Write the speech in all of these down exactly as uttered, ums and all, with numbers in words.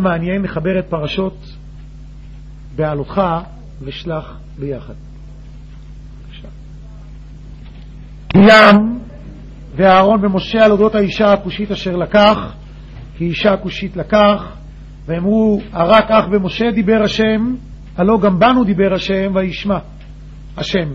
מעניין לחבר את פרשות בעלותך ושלח ביחד. מרים ואהרון ומשה על אודות האישה הכושית אשר לקח, כי אישה כושית לקח, ואמרו הרק אך במשה דיבר השם, הלא גם בנו דיבר השם, וישמע השם.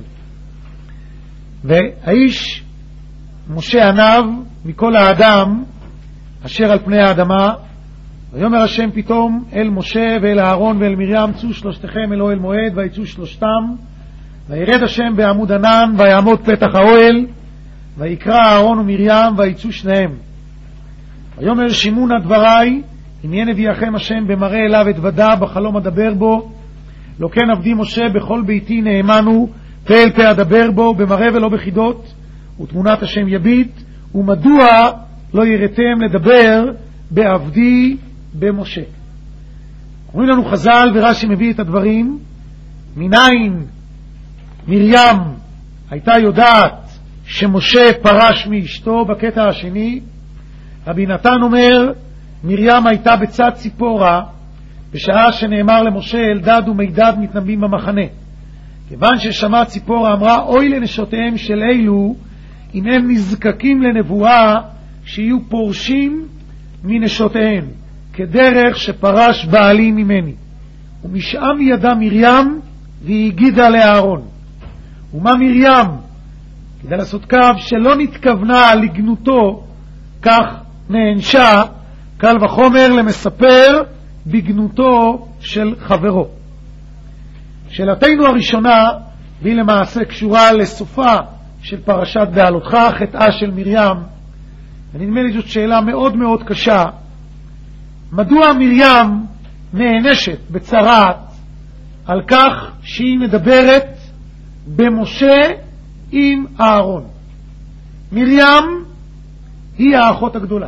והאיש משה עניו מכל האדם אשר על פני האדמה, ויאמר השם פתאום אל משה ואל אהרון ואל מרים, צאו שלושתכם אל אוהל מועד, ויצאו שלושתם, וירד השם בעמוד ענן, ויעמוד פתח האוהל, ויקרא אהרון ומרים, ויצאו שניהם. ויאמר שמעו נא דברי, הנה נביאכם השם במראה אליו אתוודע, בחלום אדבר בו, לא כן עבדי משה בכל ביתי נאמנו, פה אל פה אדבר בו, במראה ולא בחידות, ותמונת השם יביט, ומדוע לא יראתם לדבר בעבדי במשה. אומרים לנו חז"ל, ורש"י מביא את הדברים, מניין מרים הייתה יודעת שמשה פרש מאשתו. בקטע השני רבי נתן אומר, מרים הייתה בצד ציפורה בשעה שנאמר למשה אלדד ומידד מתנבאים במחנה. כיוון ששמע ציפורה אמרה, אוי לנשותיהם של אלו אם הם נזקקים לנבואה שיהיו פורשים מנשותיהם, כדרך שפרש בעלי ממני. ומשעם ידה מרים והגידה לאהרון. ומה מרים? כדי לעשות קו שלא נתכוונה לגנותו, כך נענשה, קל וחומר למספר בגנותו של חברו. שאלתנו הראשונה, והיא למעשה קשורה לסופה של פרשת בעלותך, חטאה של מרים, ונדמה לי זאת שאלה מאוד מאוד קשה. מדוע מרים נענשת בצרת על כך שהיא מדברת במשה עם אהרון? מרים היא האחות הגדולה.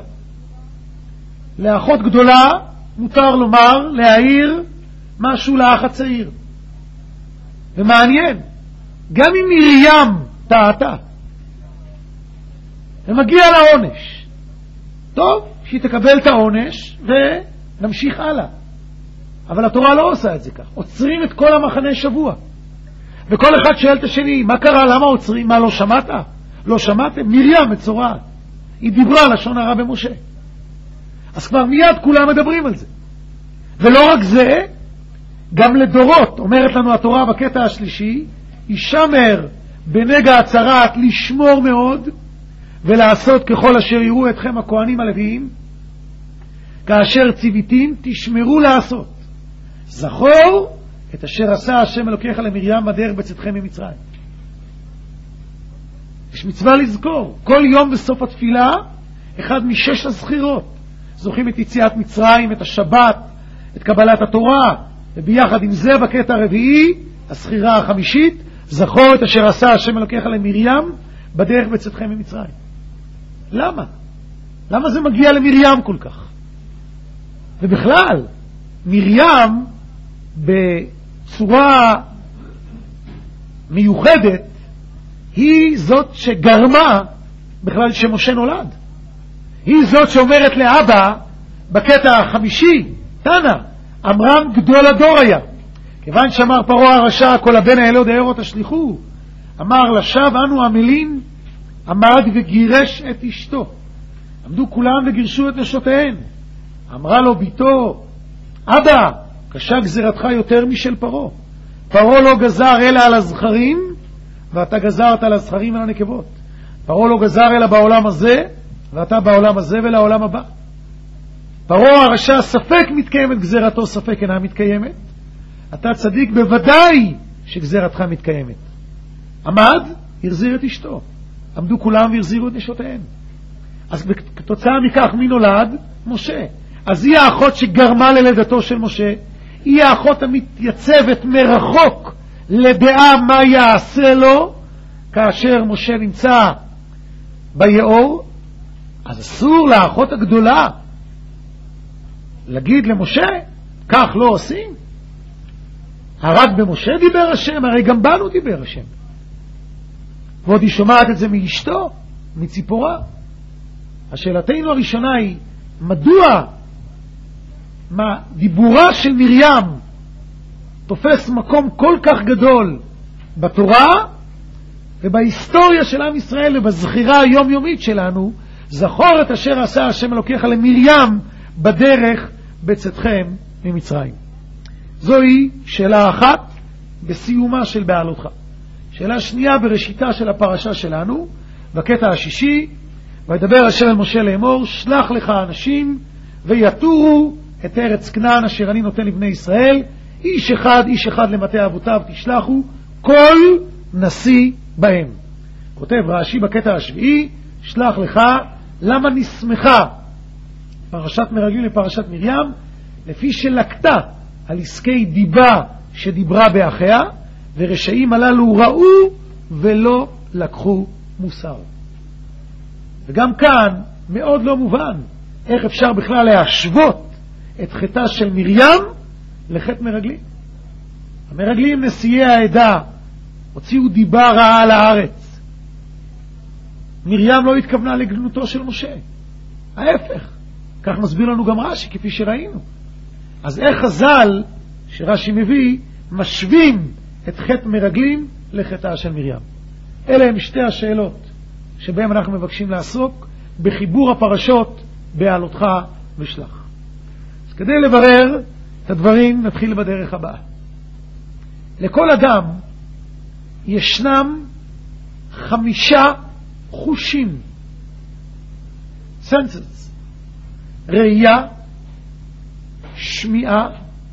לאחות גדולה מותר לומר, להעיר משהו לאח הצעיר. ומעניין, גם אם מרים טעתה ומגיע לעונש, טוב, שהיא תקבל את העונש ונמשיך הלאה. אבל התורה לא עושה את זה כך. עוצרים את כל המחנה שבוע, וכל אחד שואל את השני, מה קרה? למה עוצרים? מה, לא שמעת? לא שמעתם? מרים מצורעת, היא דיברה לשון הרע במשה. אז כבר מיד כולם מדברים על זה. ולא רק זה, גם לדורות אומרת לנו התורה בקטע השלישי, ישמר בנגע הצרת לשמור מאוד ולעשות ככל אשר יראו אתכם הכהנים הלוויים, כאשר ציוויתים תשמרו לעשות. זכור את אשר עשה השם אלוקיך למרים בדרך בצאתכם ממצרים. יש מצווה לזכור כל יום בסוף התפילה אחד משש הזכירות. זוכרים את יציאת מצרים, את השבת, את קבלת התורה, וביחד עם זה בקטע הרביעי, הזכירה החמישית, זכור את אשר עשה השם אלוקיך למרים בדרך בצאתכם ממצרים. למה? למה זה מגיע למרים כל כך? ובכלל, מרים בצורה מיוחדת היא זאת שגרמה בכלל שמשה נולד. היא זאת שאומרת לאבא בקטע החמישי, תנא, אמרם גדול הדור היה. כיוון שאמר פרעה הרשע, כל הבן האלוה דארות השליחו, אמר לשווא אנו עמלין, עמד וגירש את אשתו. עמדו כולם וגירשו את נשותיהן. אמרה לו ביתו, אבא, קשה גזירתך יותר משל פרעה. פרעה לא גזר אלא על הזכרים, ואתה גזרת על הזכרים ועל הנקבות. פרעה לא גזר אלא בעולם הזה, ואתה בעולם הזה ולעולם הבא. פרעה הרשע ספק מתקיימת גזירתו, ספק אינה מתקיימת. אתה צדיק בוודאי שגזירתך מתקיימת. עמד, הרזיר את אשתו. עמדו כולם והרזירו את נשותיהן. אז כתוצאה מכך מי נולד? משה. אז היא האחות שגרמה ללידתו של משה, היא האחות המתייצבת מרחוק לדעה מה יעשה לו כאשר משה נמצא ביאור. אז אסור לאחות הגדולה להגיד למשה, כך לא עושים. הרק במשה דיבר השם, הרי גם בנו דיבר השם. ועוד היא שומעת את זה מאשתו, מציפורה. השאלתנו הראשונה היא, מדוע מה דיבורה של מרים תופס מקום כל כך גדול בתורה ובהיסטוריה של עם ישראל ובזכירה היומיומית שלנו. זכור את אשר עשה השם אלוקיך למרים בדרך בצאתכם ממצרים. זוהי שאלה אחת בסיומה של בעלותך. שאלה שנייה בראשיתה של הפרשה שלנו, בקטע השישי, וידבר אשר אל משה לאמור, שלח לך אנשים ויתורו את ארץ כנען אשר אני נותן לבני ישראל, איש אחד איש אחד למטה אבותיו תשלחו, כל נשיא בהם. כותב רש"י בקטע השביעי, שלח לך, למה נסמכה פרשת מרגלים לפרשת מרים? לפי שלקתה על עסקי דיבה שדיברה באחיה, ורשעים הללו ראו ולא לקחו מוסר. וגם כאן מאוד לא מובן איך אפשר בכלל להשוות את חטאה של מרים לחטא מרגלים. המרגלים נשיאי העדה הוציאו דיבה רעה על הארץ. מרים לא התכוונה לגנותו של משה, ההפך. כך מסביר לנו גם רש"י כפי שראינו. אז איך חז"ל שרש"י מביא משווים את חטא מרגלים לחטאה של מרים? אלה הם שתי השאלות שבהם אנחנו מבקשים לעסוק בחיבור הפרשות בעלותך ושלח. אז כדי לברר את הדברים נתחיל בדרך הבאה. לכל אדם ישנם חמישה חושים, senses, ראייה, שמיעה,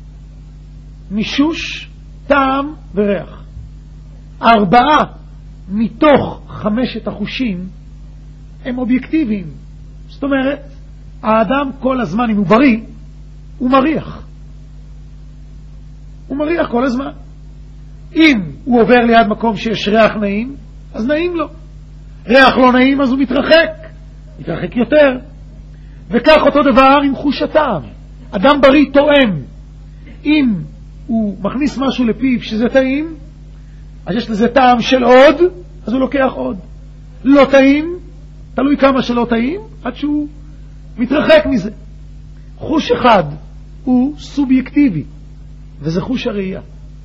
מישוש, טעם וריח. ארבעה מתוך חמשת החושים הם אובייקטיביים. זאת אומרת, האדם כל הזמן, אם הוא בריא, הוא מריח. הוא מריח כל הזמן. אם הוא עובר ליד מקום שיש ריח נעים, אז נעים לו. ריח לא נעים, אז הוא מתרחק. מתרחק יותר. וכך אותו דבר עם חוש הטעם. אדם בריא תואם. אם הוא מכניס משהו לפיו שזה טעים, אז יש לזה טעם של עוד, אז הוא לוקח עוד. לא טעים, תלוי כמה שלא טעים, עד שהוא מתרחק מזה. חוש אחד הוא סובייקטיבי, וזה חוש הראייה.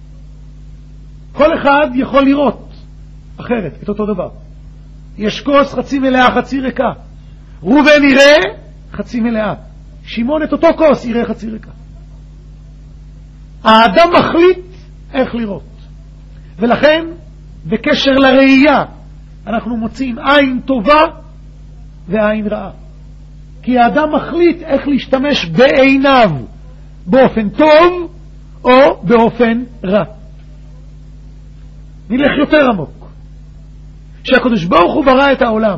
כל אחד יכול לראות אחרת, את אותו דבר. יש כוס חצי מלאה, חצי ריקה. ראובן יראה חצי מלאה. שמעון את אותו כוס יראה חצי ריקה. האדם מחליט איך לראות. ולכן, בקשר לראייה, אנחנו מוצאים עין טובה ועין רעה. כי האדם מחליט איך להשתמש בעיניו, באופן טוב או באופן רע. נלך יותר עמוק. כשהקדוש ברוך הוא ברא את העולם,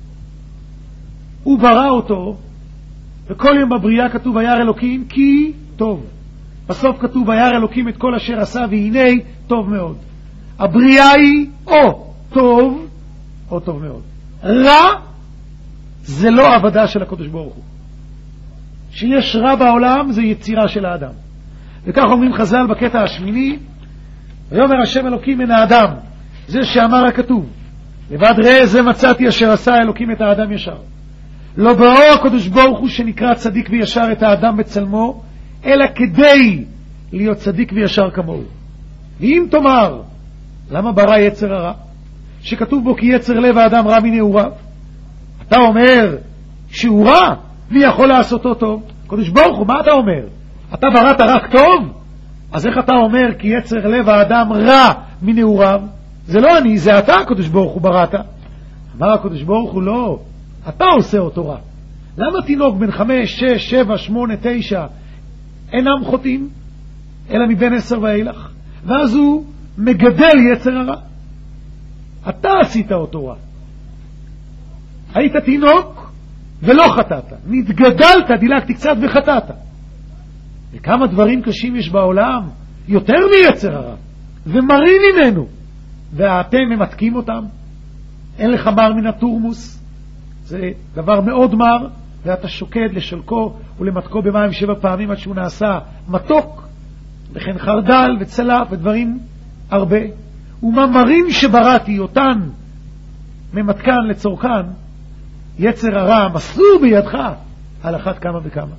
הוא ברא אותו, וכל יום בבריאה כתוב וירא אלוקים כי טוב. בסוף כתוב וירא אלוקים את כל אשר עשה והנה טוב מאוד. הבריאה היא או טוב או טוב מאוד. רע זה לא עבודה של הקדוש ברוך הוא. שיש רע בעולם זה יצירה של האדם. וכך אומרים חז"ל בקטע השמיני, ויאמר השם אלוקים מן האדם, זה שאמר הכתוב, לבד ראה זה מצאתי אשר עשה אלוקים את האדם ישר. לא ברא הקדוש ברוך הוא שנקרא צדיק וישר את האדם בצלמו, אלא כדי להיות צדיק וישר כמוהו. ואם תאמר, למה ברא יצר הרע? שכתוב בו כי יצר לב האדם רע מנעוריו. אתה אומר שהוא רע, מי יכול לעשותו טוב? הקדוש ברוך הוא, מה אתה אומר? אתה בראת רק טוב? אז איך אתה אומר כי יצר לב האדם רע מנעוריו? זה לא אני, זה אתה הקדוש ברוך הוא בראת. אמר הקדוש ברוך הוא לא, אתה עושה אותו רע. למה תינוק בן חמש, שש, שבע, שמונה, תשע אינם חוטאים אלא מבין עשר ואילך? ואז הוא מגדל יצר הרע. אתה עשית אותו רע. היית תינוק ולא חטאת, נתגדלת, דילגתי קצת וחטאת. וכמה דברים קשים יש בעולם יותר מיצר הרע ומרי ממנו, ואתם ממתקים אותם. אין לך מר מן התורמוס, זה דבר מאוד מר, ואתה שוקד לשלקו ולמתקו במים שבע פעמים עד שהוא נעשה מתוק, וכן חרדל וצלף ודברים הרבה. ומאמרים שבראתי אותן ממתקן לצורכן, יצר הרע מסור בידך על אחת כמה וכמה.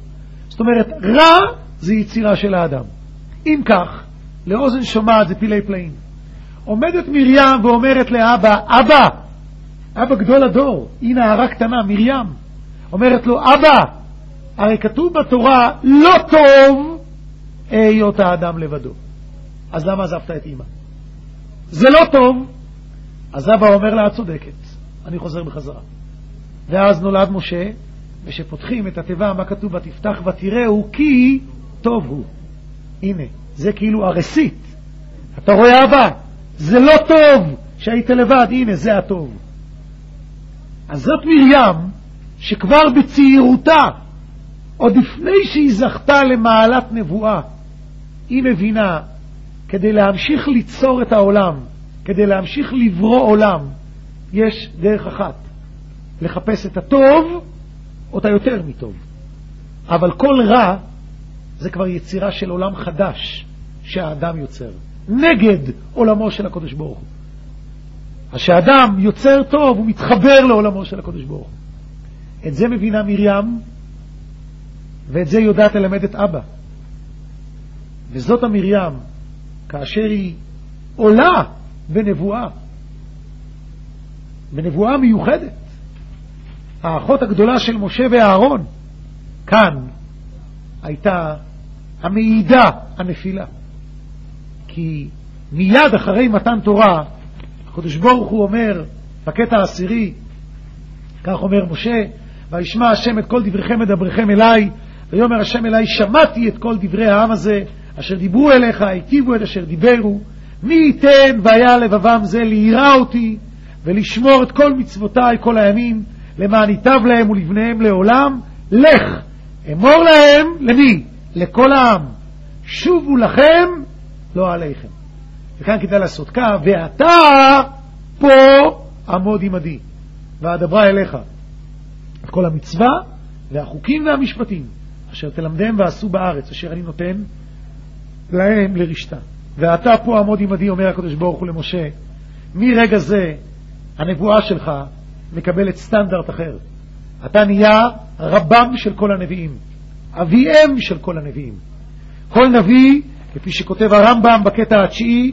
זאת אומרת, רע זה יצירה של האדם. אם כך, לאוזן שומעת זה פילי פלאים. עומדת מרים ואומרת לאבא, אבא, אבא גדול הדור, היא נערה קטנה, מרים, אומרת לו, אבא, הרי כתוב בתורה, לא טוב היות האדם לבדו. אז למה עזבת את אמא? זה לא טוב. אז אבא אומר לה, את צודקת, אני חוזר בחזרה. ואז נולד משה, ושפותחים את התיבה, מה כתוב בתפתח ותראהו, כי טוב הוא. הנה, זה כאילו הרסית. אתה רואה אבא, זה לא טוב שהיית לבד, הנה, זה הטוב. אז זאת מרים, שכבר בצעירותה, עוד לפני שהיא זכתה למעלת נבואה, היא מבינה, כדי להמשיך ליצור את העולם, כדי להמשיך לברוא עולם, יש דרך אחת, לחפש את הטוב, או את היותר מטוב. אבל כל רע, זה כבר יצירה של עולם חדש, שהאדם יוצר, נגד עולמו של הקדוש ברוך הוא. אז שהאדם יוצר טוב, הוא מתחבר לעולמו של הקדוש ברוך הוא. את זה מבינה מרים, ואת זה יודעת ללמד את אבא. וזאת המרים, כאשר היא עולה בנבואה, בנבואה מיוחדת, האחות הגדולה של משה ואהרון, כאן הייתה המעידה הנפילה. כי מיד אחרי מתן תורה, הקדוש ברוך הוא אומר, בקטע העשירי, כך אומר משה, וישמע השם את כל דבריכם מדבריכם אליי, ויאמר השם אליי, שמעתי את כל דברי העם הזה, אשר דיברו אליך, היטיבו את אשר דיברו, מי ייתן והיה לבבם זה ליראה אותי, ולשמור את כל מצוותיי כל הימים, למען ייטב להם ולבניהם לעולם, לך, אמור להם, למי? לכל העם, שובו לכם, לא עליכם. וכאן כדאי לעשות כך, ואתה פה עמוד עמדי, ואדברה אליך את כל המצווה והחוקים והמשפטים, אשר תלמדם ועשו בארץ, אשר אני נותן להם לרשתה. ואתה פה עמוד עמדי, אומר הקדוש ברוך הוא למשה, מרגע זה הנבואה שלך מקבלת סטנדרט אחר. אתה נהיה רבם של כל הנביאים, אביהם של כל הנביאים. כל נביא, כפי שכותב הרמב"ם בקטע התשיעי,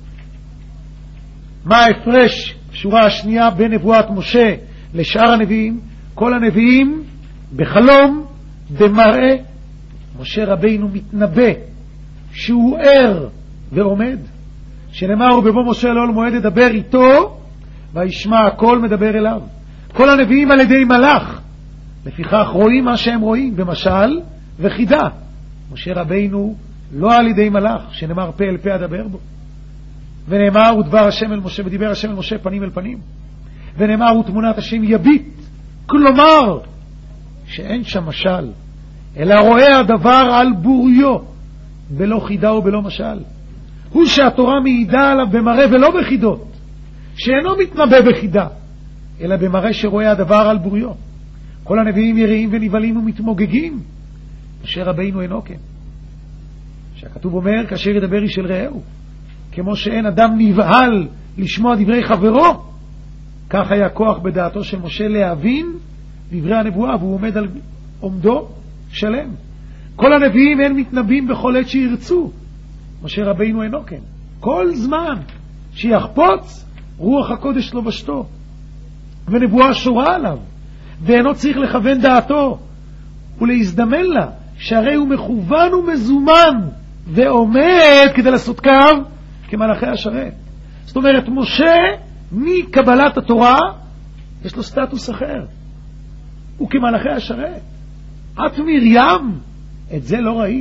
מה ההפרש, שורה השנייה, בין נבואת משה לשאר הנביאים? כל הנביאים בחלום, במראה, משה רבינו מתנבא שהוא ער ועומד, שנאמר ובבוא משה לאול מועד לדבר איתו וישמע הכל מדבר אליו. כל הנביאים על ידי מלאך, לפיכך רואים מה שהם רואים במשל וחידה. משה רבינו לא על ידי מלאך, שנאמר פה אל פה אדבר בו, ונאמר ודבר השם אל משה, ודיבר השם אל משה פנים אל פנים, ונאמר ותמונת השם יביט, כלומר שאין שם משל, אלא רואה הדבר על בוריו, בלא חידה ובלא משל. הוא שהתורה מעידה עליו במראה ולא בחידות, שאינו מתנבא בחידה, אלא במראה שרואה הדבר על בוריו. כל הנביאים יראים ונבלים ומתמוגגים, משה רבינו אינו כן. שהכתוב אומר, כאשר ידבר איש אל רעהו, כמו שאין אדם נבהל לשמוע דברי חברו, כך היה כוח בדעתו של משה להבין דברי הנבואה, והוא עומד על עומדו שלם. כל הנביאים אין מתנבאים בכל עת שירצו, משה רבינו אינו כן. כל זמן שיחפוץ רוח הקודש לא בשתו, ונבואה שורה עליו, ואינו צריך לכוון דעתו ולהזדמן לה, שהרי הוא מכוון ומזומן ועומד כדי לעשות קו כמלאכי השרת. זאת אומרת, משה מקבלת התורה יש לו סטטוס אחר, הוא כמלאכי השרת. את מרים, את זה לא ראית.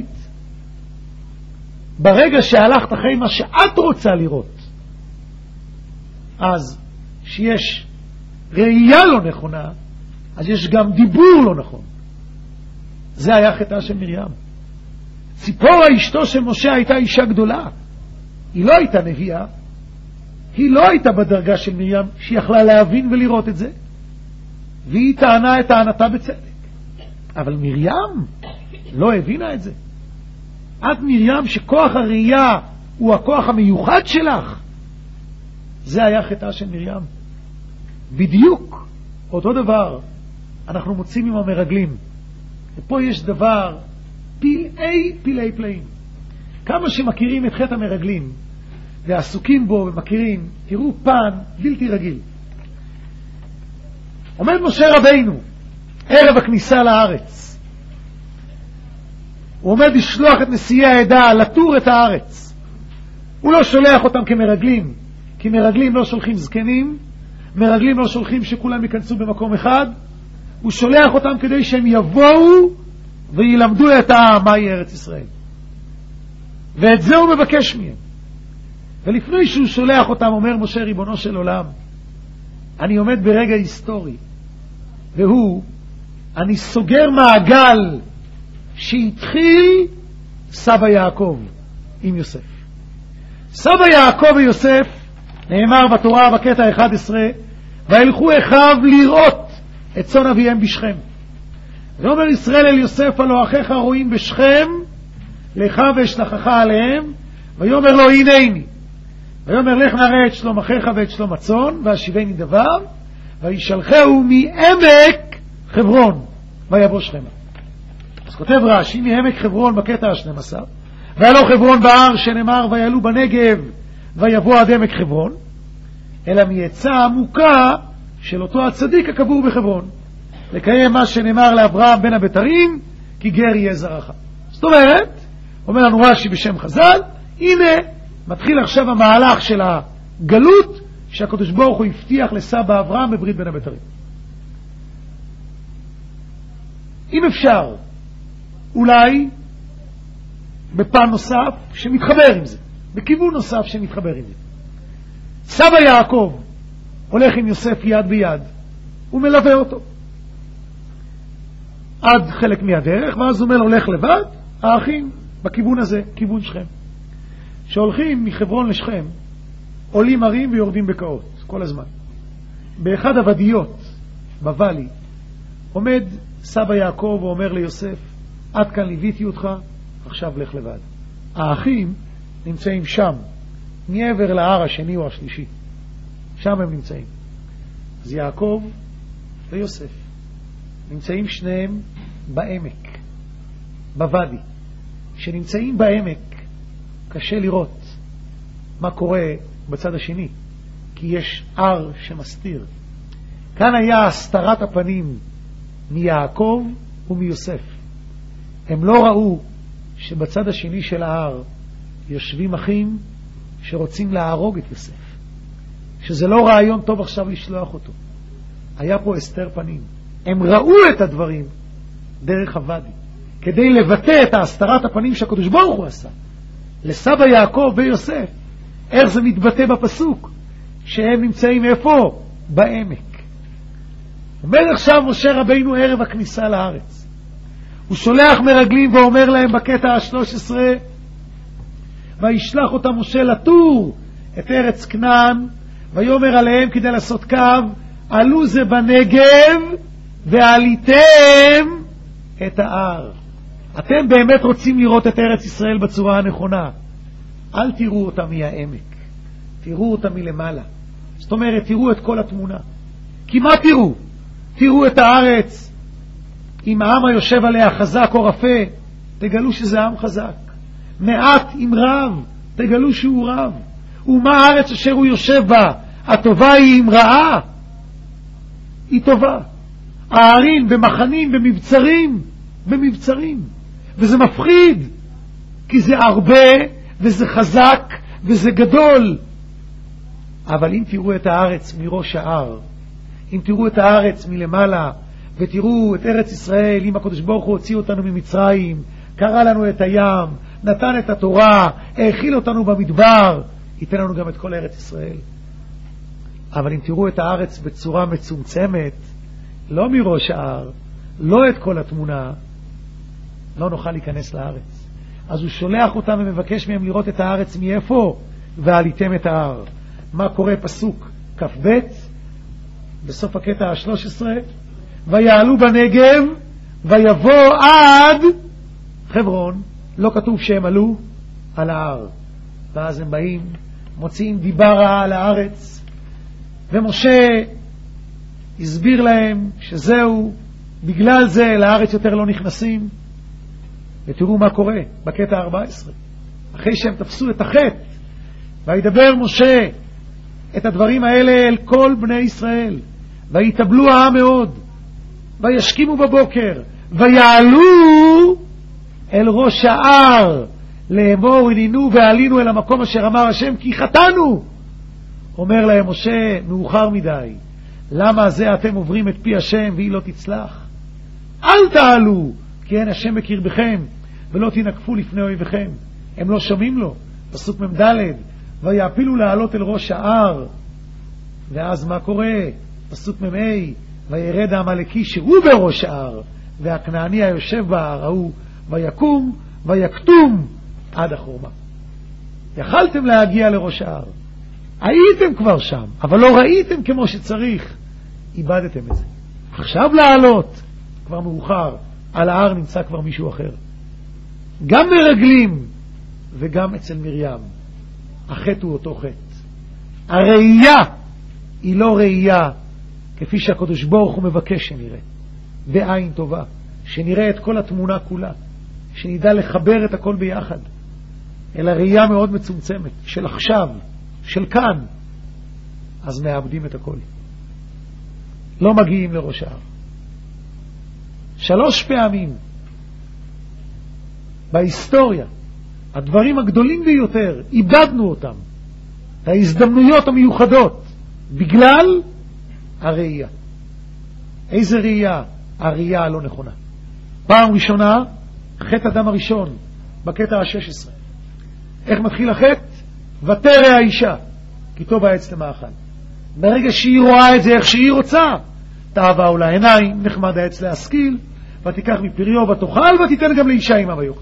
ברגע שהלכת אחרי מה שאת רוצה לראות, אז שיש ראייה לא נכונה, אז יש גם דיבור לא נכון. זה היה חטאה של מרים. ציפורה אשתו של משה הייתה אישה גדולה, היא לא הייתה נביאה, היא לא הייתה בדרגה של מרים שהיא יכלה להבין ולראות את זה, והיא טענה את טענתה בצדק. אבל מרים לא הבינה את זה. את מרים שכוח הראייה הוא הכוח המיוחד שלך, זה היה חטאה של מרים. בדיוק אותו דבר אנחנו מוצאים עם המרגלים. ופה יש דבר פלאי פלאי פלאים. כמה שמכירים את חטא המרגלים ועסוקים בו ומכירים, תראו פן בלתי רגיל. עומד משה רבינו ערב הכניסה לארץ, הוא עומד לשלוח את נשיאי העדה לתור את הארץ. הוא לא שולח אותם כמרגלים, כי מרגלים לא שולחים זקנים, מרגלים לא שולחים שכולם ייכנסו במקום אחד, הוא שולח אותם כדי שהם יבואו וילמדו את העם מהי ארץ ישראל. ואת זה הוא מבקש מהם. ולפני שהוא שולח אותם אומר משה ריבונו של עולם, אני עומד ברגע היסטורי, והוא, אני סוגר מעגל שהתחיל סבא יעקב עם יוסף. סבא יעקב ויוסף, נאמר בתורה בקטע אחד עשרה, וילכו אחיו לראות את צאן אביהם בשכם. ואומר ישראל אל יוסף, הלא אחיך רואים בשכם, לך ואשלחך עליהם, ויאמר לו הנני. ויאמר לך נראה את שלום אחיך ואת שלום הצאן, והשיבני דבר, וישלחהו מעמק חברון, ויבוא שכמה. אז כותב רש"י, מעמק חברון בקטע ה-שנים עשר, ויעלו חברון בהר שנאמר ויעלו בנגב, ויבוא עד עמק חברון, אלא מעצה עמוקה של אותו הצדיק הקבור בחברון, לקיים מה שנאמר לאברהם בן הבתרים, כי גר יהיה זרעך. זאת אומרת, אומר לנו רש"י בשם חז"ל, הנה מתחיל עכשיו המהלך של הגלות שהקדוש ברוך הוא הבטיח לסבא אברהם בברית בין הבתרים. אם אפשר, אולי בפן נוסף שמתחבר עם זה, בכיוון נוסף שמתחבר עם זה. סבא יעקב הולך עם יוסף יד ביד, הוא מלווה אותו עד חלק מהדרך, ואז הוא אומר הולך לבד, האחים בכיוון הזה, כיוון שכם. שהולכים מחברון לשכם, עולים הרים ויורדים בקעות, כל הזמן. באחד הוודיות, בוואלי, עומד סבא יעקב ואומר ליוסף, עד כאן ליוויתי אותך, עכשיו לך לבד. האחים נמצאים שם, מעבר להר השני או השלישי. שם הם נמצאים. אז יעקב ויוסף נמצאים שניהם בעמק, בוואדי. שנמצאים בעמק, קשה לראות מה קורה בצד השני, כי יש הר שמסתיר. כאן היה הסתרת הפנים מיעקב ומיוסף. הם לא ראו שבצד השני של ההר יושבים אחים שרוצים להרוג את יוסף, שזה לא רעיון טוב עכשיו לשלוח אותו. היה פה הסתר פנים. הם ראו את הדברים דרך הוואדי, כדי לבטא את הסתרת הפנים שהקדוש ברוך הוא עשה לסבא יעקב ויוסף. איך זה מתבטא בפסוק שהם נמצאים איפה? בעמק. אומר עכשיו משה רבינו ערב הכניסה לארץ, הוא שולח מרגלים ואומר להם בקטע ה-שלוש עשרה, וישלח אותם משה לתור את ארץ כנען, ויאמר עליהם כדי לעשות קו, עלו זה בנגב ועליתם את ההר. אתם באמת רוצים לראות את ארץ ישראל בצורה הנכונה, אל תראו אותה מהעמק, תראו אותה מלמעלה. זאת אומרת, תראו את כל התמונה. כי מה תראו? תראו את הארץ עם העם היושב עליה חזק או רפה, תגלו שזה עם חזק. מעט עם רב, תגלו שהוא רב. ומה הארץ אשר הוא יושב בה? הטובה היא עם רעה, היא טובה. הערים במחנים, במבצרים, במבצרים. וזה מפחיד, כי זה הרבה וזה חזק וזה גדול. אבל אם תראו את הארץ מראש ההר, אם תראו את הארץ מלמעלה, ותראו את ארץ ישראל, אם הקדוש ברוך הוא הוציא אותנו ממצרים, קרא לנו את הים, נתן את התורה, האכיל אותנו במדבר, ייתן לנו גם את כל ארץ ישראל. אבל אם תראו את הארץ בצורה מצומצמת, לא מראש ההר, לא את כל התמונה, לא נוכל להיכנס לארץ. אז הוא שולח אותם ומבקש מהם לראות את הארץ מאיפה? ועליתם את ההר. מה קורה? פסוק כ"ב בסוף הקטע ה-שלוש עשרה, ויעלו בנגב ויבוא עד חברון. לא כתוב שהם עלו על ההר. ואז הם באים, מוציאים דיבה רעה על הארץ, ומשה הסביר להם שזהו, בגלל זה לארץ יותר לא נכנסים. ותראו מה קורה בקטע ארבע עשרה. אחרי שהם תפסו את החטא, וידבר משה את הדברים האלה אל כל בני ישראל, ויתאבלו העם מאוד, וישכימו בבוקר, ויעלו אל ראש ההר, לאמור הנינו ועלינו אל המקום אשר אמר השם כי חטאנו. אומר להם משה, מאוחר מדי, למה זה אתם עוברים את פי השם והיא לא תצלח? אל תעלו, כי אין השם בקרבכם, ולא תנקפו לפני אויביכם. הם לא שומעים לו. פסוק ממדלת, ויעפילו לעלות אל ראש ההר. ואז מה קורה? פסוק ממאי, וירד העמלקי שהוא בראש ההר, והכנעני היושב בהר ההוא, ויקום ויקטום עד החורמה. יכלתם להגיע לראש ההר, הייתם כבר שם, אבל לא ראיתם כמו שצריך, איבדתם את זה. עכשיו לעלות, כבר מאוחר, על ההר נמצא כבר מישהו אחר. גם מרגלים וגם אצל מרים, החטא הוא אותו חטא. הראייה היא לא ראייה כפי שהקדוש ברוך הוא מבקש שנראה, בעין טובה, שנראה את כל התמונה כולה, שנדע לחבר את הכל ביחד, אלא ראייה מאוד מצומצמת של עכשיו, של כאן, אז מאבדים את הכל, לא מגיעים לראש ההר. שלוש פעמים בהיסטוריה הדברים הגדולים ביותר איבדנו אותם, את ההזדמנויות המיוחדות, בגלל הראייה. איזה ראייה? הראייה הלא נכונה. פעם ראשונה, חטא אדם הראשון בקטע ה-שש עשרה. איך מתחיל החטא? ותרא האישה כי טוב העץ למאכל. ברגע שהיא רואה את זה איך שהיא רוצה, תאווה עולה עיניים, נחמד העץ להשכיל, ותיקח מפריו ותאכל ותיתן גם לאישה עמה ויאכל.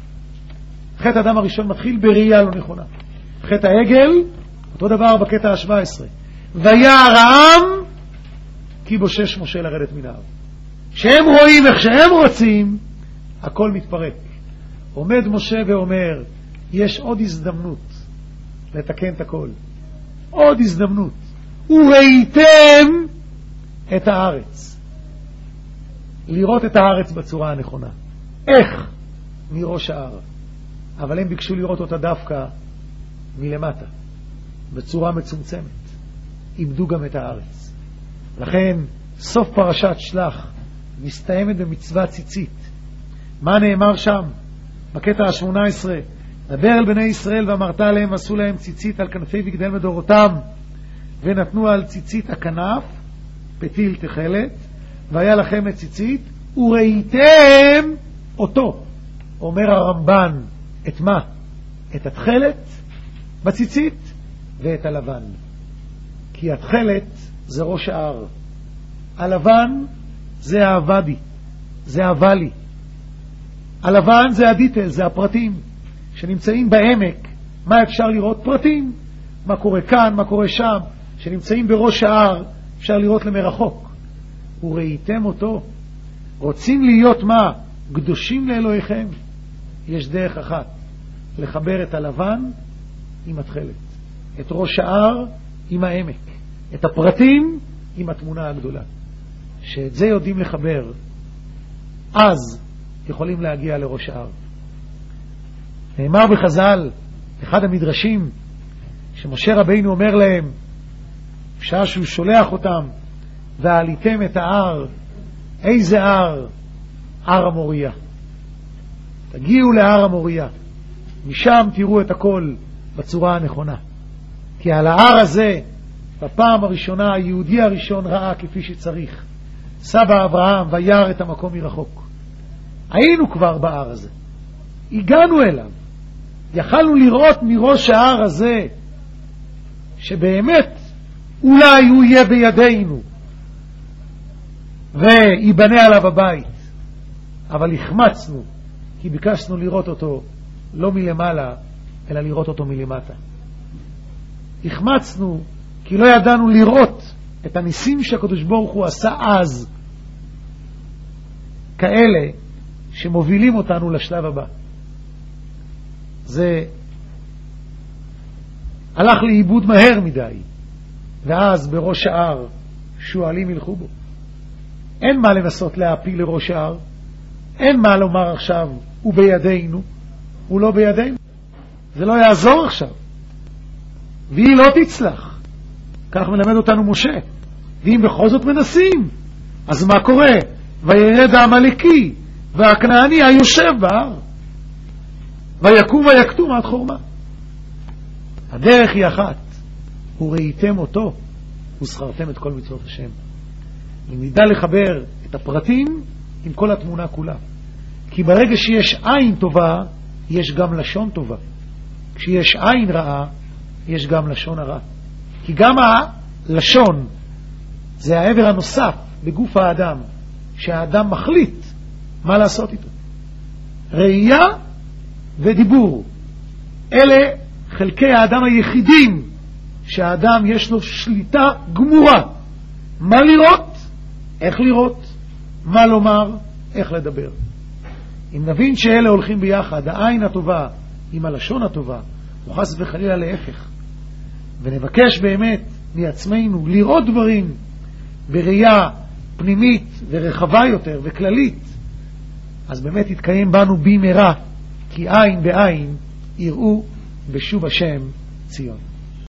חטא אדם הראשון מתחיל בראייה לא נכונה. חטא העגל, אותו דבר בקטע ה-שבע עשרה. וירא העם כי בושש משה לרדת מן ההר. שהם רואים איך שהם רוצים, הכל מתפרק. עומד משה ואומר, יש עוד הזדמנות לתקן את הכל. עוד הזדמנות. וראיתם את הארץ. לראות את הארץ בצורה הנכונה. איך? מראש ההר. אבל הם ביקשו לראות אותה דווקא מלמטה, בצורה מצומצמת. איבדו גם את הארץ. לכן סוף פרשת שלח מסתיימת במצוות ציצית. מה נאמר שם? בקטע ה-שמונה עשרה, דבר אל בני ישראל ואמרת להם, עשו להם ציצית על כנפי בגדיהם לדורותם, ונתנו על ציצית הכנף פתיל תכלת, והיה לכם את ציצית וראיתם אותו. אומר הרמב"ן, את מה? את התכלת בציצית ואת הלבן. כי התכלת זה ראש ההר, הלבן זה העבדי, זה הוואלי. הלבן זה הדיטל, זה הפרטים שנמצאים בעמק. מה אפשר לראות? פרטים, מה קורה כאן, מה קורה שם, שנמצאים בראש ההר, אפשר לראות למרחוק. וראיתם אותו. רוצים להיות מה? קדושים לאלוהיכם. יש דרך אחת, לחבר את הלבן עם התכלת, את ראש ההר עם העמק, את הפרטים עם התמונה הגדולה. שאת זה יודעים לחבר, אז יכולים להגיע לראש ההר. נאמר בחז"ל, אחד המדרשים, שמשה רבינו אומר להם, בשעה שהוא שולח אותם, ועליתם את ההר. איזה הר? הר המוריה. תגיעו להר המוריה, משם תראו את הכל בצורה הנכונה. כי על ההר הזה, בפעם הראשונה, היהודי הראשון ראה כפי שצריך. סבא אברהם וירא את המקום מרחוק. היינו כבר בהר הזה, הגענו אליו, יכלנו לראות מראש ההר הזה שבאמת אולי הוא יהיה בידינו ויבנה עליו הבית, אבל החמצנו כי ביקשנו לראות אותו לא מלמעלה אלא לראות אותו מלמטה. החמצנו כי לא ידענו לראות את הניסים שהקדוש ברוך הוא עשה אז, כאלה שמובילים אותנו לשלב הבא. זה הלך לאיבוד מהר מדי, ואז בראש ההר שואלים ילכו בו. אין מה לנסות להפיל לראש ההר, אין מה לומר עכשיו, הוא בידינו, הוא לא בידינו. זה לא יעזור עכשיו. והיא לא תצלח. כך מלמד אותנו משה. ואם בכל זאת מנסים, אז מה קורה? וירד העמלקי והכנעני היושב בהר. ויקום ויקטום עד חורמה. הדרך היא אחת. וראיתם אותו, וזכרתם את כל מצוות השם. אם נדע לחבר את הפרטים עם כל התמונה כולה. כי ברגע שיש עין טובה, יש גם לשון טובה. כשיש עין רעה, יש גם לשון הרע. כי גם הלשון זה העבר הנוסף בגוף האדם, שהאדם מחליט מה לעשות איתו. ראייה ודיבור. אלה חלקי האדם היחידים שהאדם יש לו שליטה גמורה. מה לראות, איך לראות, מה לומר, איך לדבר. אם נבין שאלה הולכים ביחד, העין הטובה עם הלשון הטובה, וחס וחלילה להפך, ונבקש באמת מעצמנו לראות דברים בראייה פנימית ורחבה יותר וכללית, אז באמת יתקיים בנו במהרה, כי עין בעין יראו בשוב השם ציון.